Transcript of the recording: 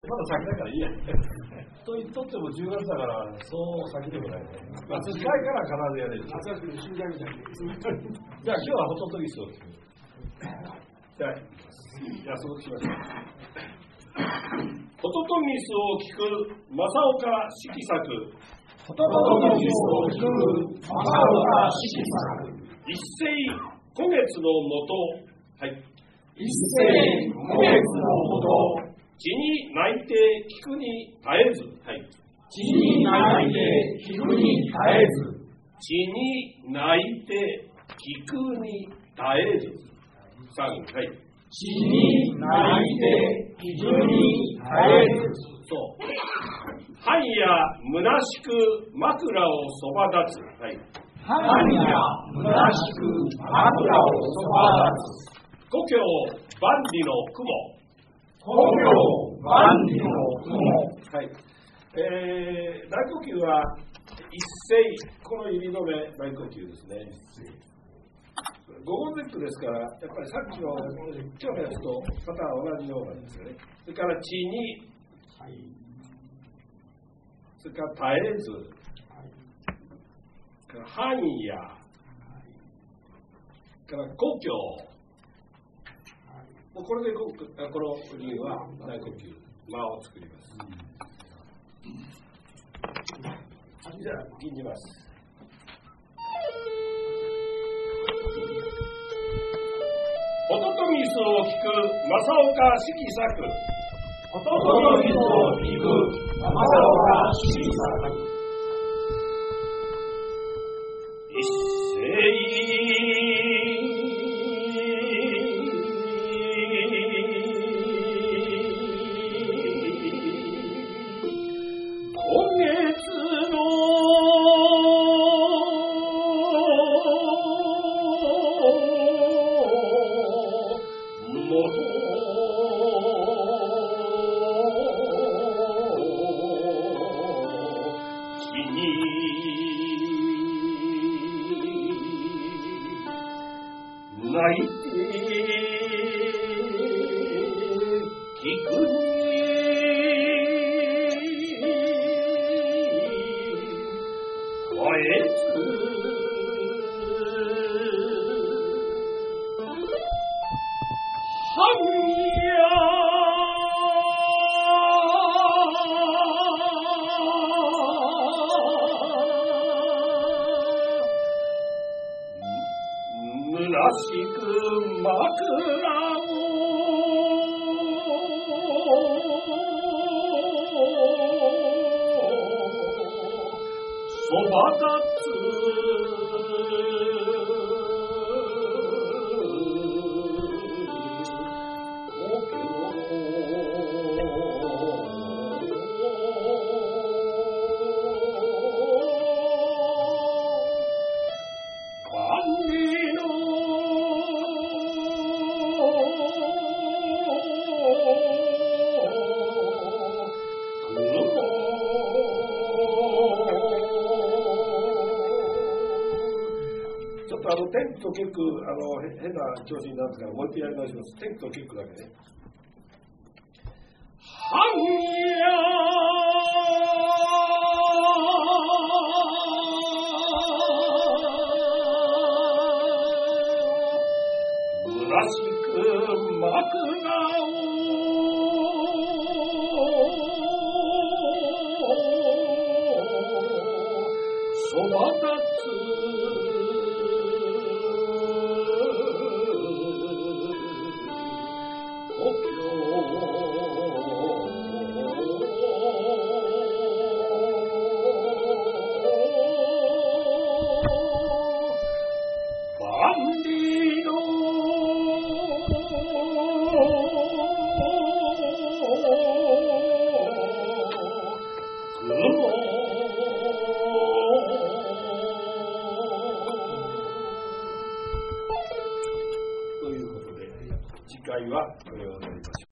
先だからいいや。と言っとっても10月だからそう先でもないね。近いから必ずやれる。じゃあ今日はホトトギスを聞く。じゃあ約束しましょう。ホトトギスを聞く正岡式作。 ホトトギスを聞く正岡式作。 一世古月のもと。はい。 一世古月のもと。 地に泣いて聞くに絶えず。はい。 地に泣いて聞くに絶えず。 地に泣いて聞くに絶えず。3、はい。 地に泣いて聞くに絶えず。 そう。藩や虚しく枕をそば立つ。はい。 藩や虚しく枕をそば立つ。 故郷万里の雲。 故郷万里の雲。 はい。大呼吸は一声、この入りの目大呼吸ですね。五音絶句ですから、やっぱりさっきの今日のやつとパターンは同じようなんですよね。それから地に、はい、それから絶えず、はい、藩や、はい、から故郷、もうこれでこの理由は大呼吸、間を作ります。じゃあ、吟じます。ホトトギスを聞く正岡式作。 ホトトギスを聞く正岡式作。 一世泣いて聞くに絶えず。藩や虚しく枕をそば立つ。天気と結句、変な調子になるんですから、もう一回やり直します。天気と結句だけね。藩や虚しく枕をそば立つ。ということで、次回はこれを